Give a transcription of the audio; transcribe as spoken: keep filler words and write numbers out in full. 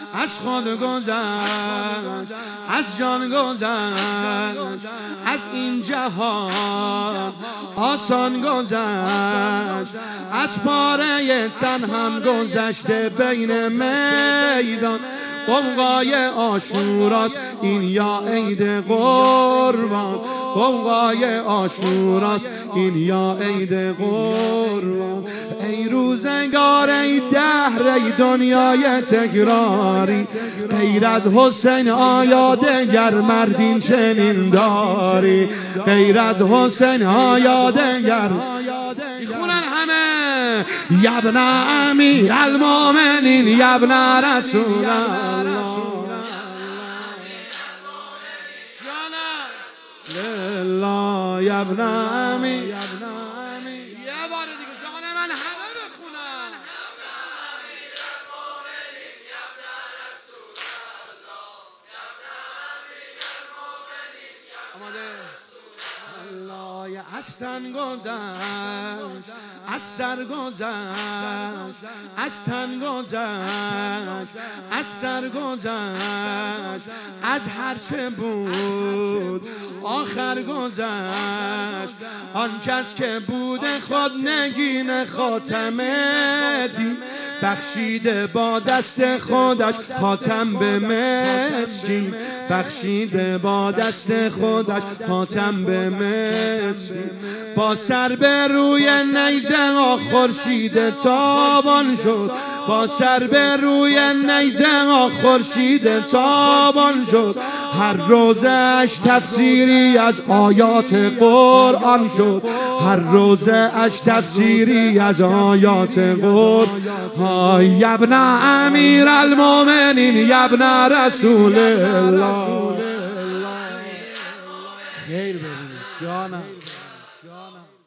از خود گذشت، از جان گذشت، از این جهان آسان گذشت، از پاره تن هم گذشته بین میدان قوقای عاشوراست این یا عید قربان، قوقای عاشوراست این یا عید قربان. ای روزگار ای دهر ای دنیای تکراری، غیر از حسین آیا دگر مردین چنین داری؟ غیر از حسین آیا دگر خونن همه یبن امیر المومنین یبن رسول الله لله یبن امیر. یه بار دیگه جان من همه بخونن از تن گذشت، از سر گذشت، از تن گذشت، از سر گذشت، از هرچه بود آخر گذشت. آن کس که بود خود نگین خاتمه دید، بخشیده با دست خودش خاتم به مسکین، بخشیده با دست خودش خاتم به مسکین. با سر به روی نیزه آ خورشید تابان شد، با سر به روی نیزه آ خورشید تابان شد. هر روزش تفسیری از آیات قرآن شد، هر روزش تفسیری از آیات قرآن. یبن امیر المومنین یبن رسول الله. خیر ببینید جانم.